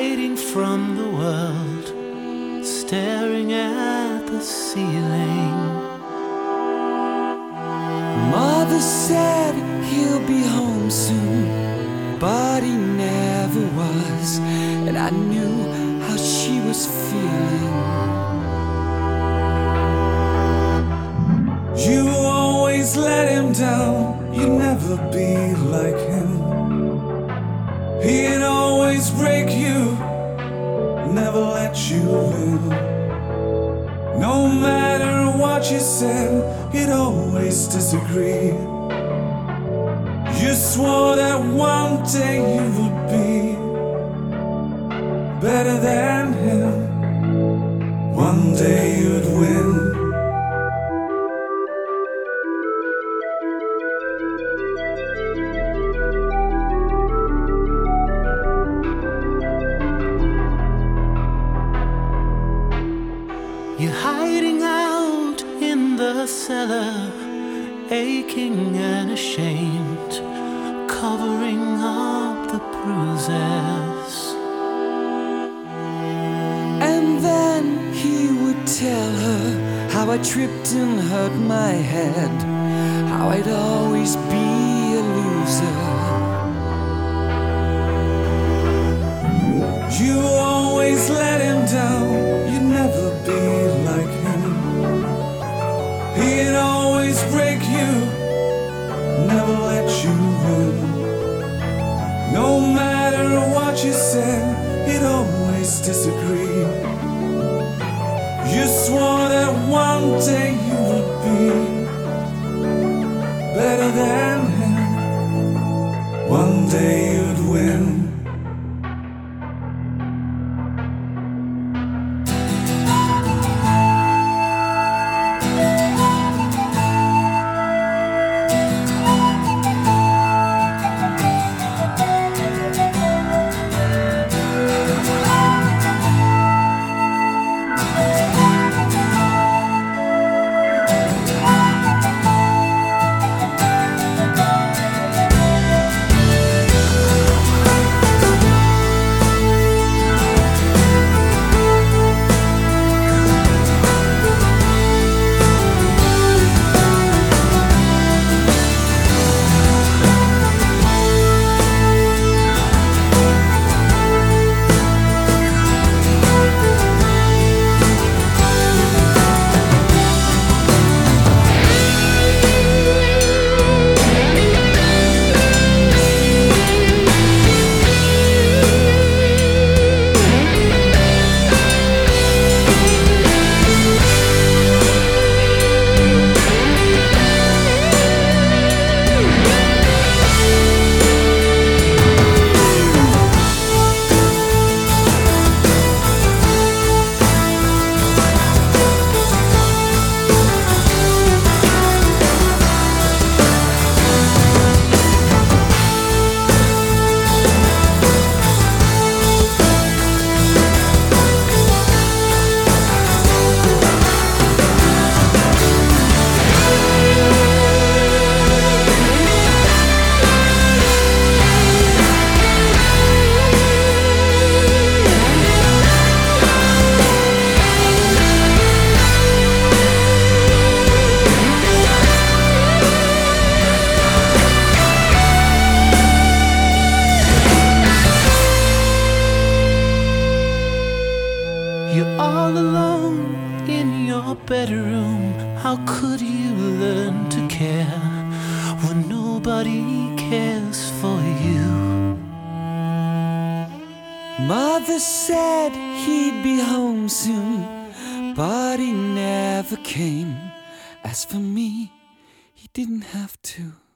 hiding from the world, staring at the ceiling. Mother said he'll be home soon, but he never was, and I knew how she was feeling. You always let him down, you'd never be like him. He'd always break you, never let you win. No matter what you said, he'd always disagree. You swore that one day you would be better than him. One day you'd win. You're hiding out in the cellar, aching and ashamed, covering up the bruises. And then he would tell her how I tripped and hurt my head, how I'd always be a loser. You always let him down, you'd never be like him. He'd always break you, never let you win. No matter what you said, he'd always disagree. You swore that one day you would be better than him. One day you'd win. You're all alone in your bedroom. How could you learn to care when nobody cares for you? Mother said he'd be home soon, but he never came. As for me, he didn't have to.